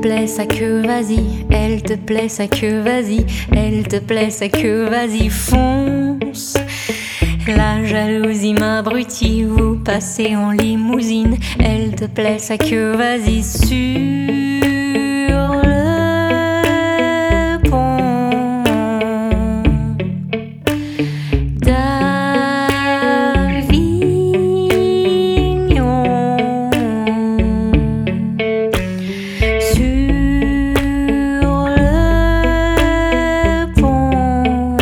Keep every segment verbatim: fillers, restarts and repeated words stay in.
plaît, ça que vas-y. Elle te plaît, ça que vas-y. Elle te plaît, ça que vas-y, fonce. La jalousie m'abrutit, vous passez en limousine. Elle te plaît, ça que vas-y, sur le pont d'Avignon. Sur le pont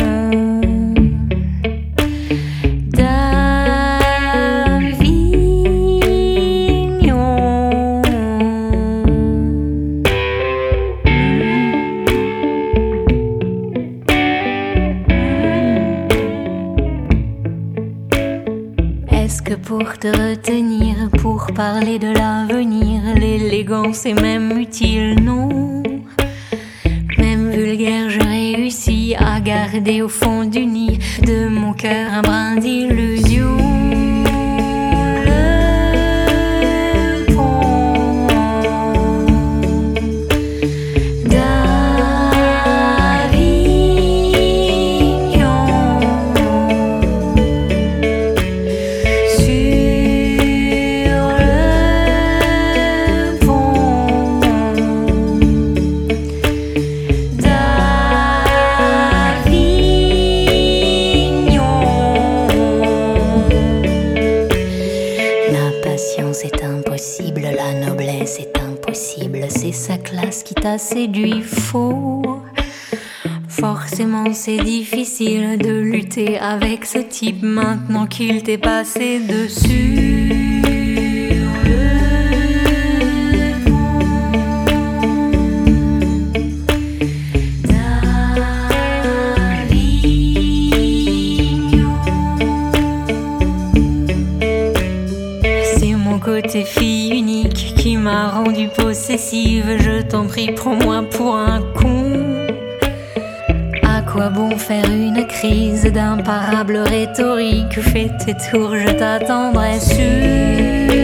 Est-ce que pour te retenir, pour parler de l'avenir, l'élégance est même utile? Non. Même vulgaire, je réussis à garder au fond du nid de mon cœur un brin d'illusion. Le pont d'Avignon. Sur le pont d'Avignon. La patience est impossible, la noblesse est impossible. C'est sa classe qui t'a séduit, faux. Forcément c'est difficile de lutter avec ce type maintenant qu'il t'est passé dessus. Le pont d'Avignon. C'est mon côté fille unique qui m'a rendue possessive. Je t'en prie, prends-moi pour un con. À quoi bon faire une crise d'imparable rhétorique? Fais tes tours, je t'attendrai sur